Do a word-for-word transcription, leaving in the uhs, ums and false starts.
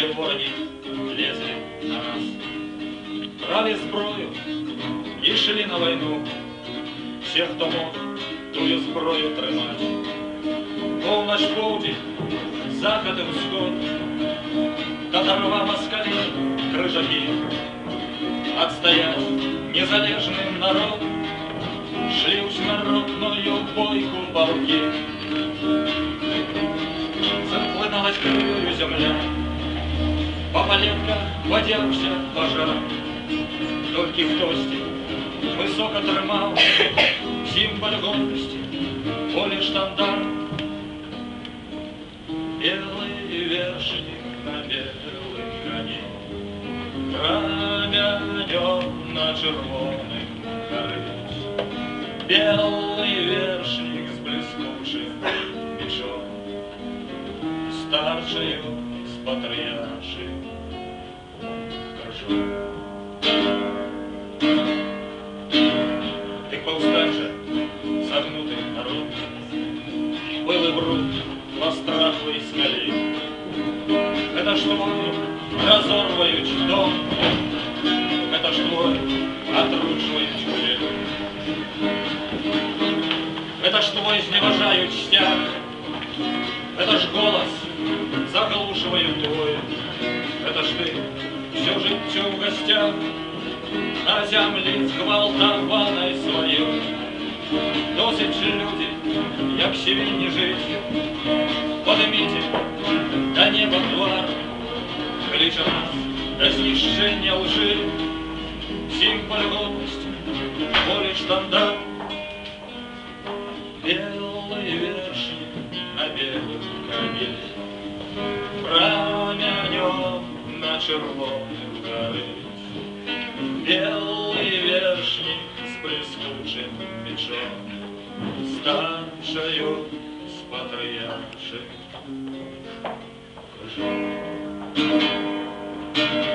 коли вороги лезли на нас. Брали зброю і шли на войну. Все, хто мог тую зброю тримати. Полночь, полдень, заход и всход, Татарова, москали, крыжаки. Отстоять незалежный народ шли у смертною бойку полки. Захлиналась кров'ю земля, Пополетка подявся пожар. Тільки хтось високо тримав символ гордости, поле штандарт. Белый вершник на белой коне, промянем на червоным горить. Белый вершник с блескучим мечом, старшею с патриаршей кружом. Ты повстанче, согнутый народ, был и бруд по страховой скале. Это ж твой разорваючи дом, это ж твой отрушуючи хлеб, это ж твой изневажаючи стяг, это ж голос заглушивает твой, это ж ты все життя в гостях на землі зґвалтованой своєї. Досить же люди, як сівінні жить, подимите до неба двор, кличе нас до знищення лжи, символ гордости, поле штандарт. Белый вершник на белом коне, промянем на червоном горить. Белый вершник с блескучим мечом, старшею с патриаршей кружом.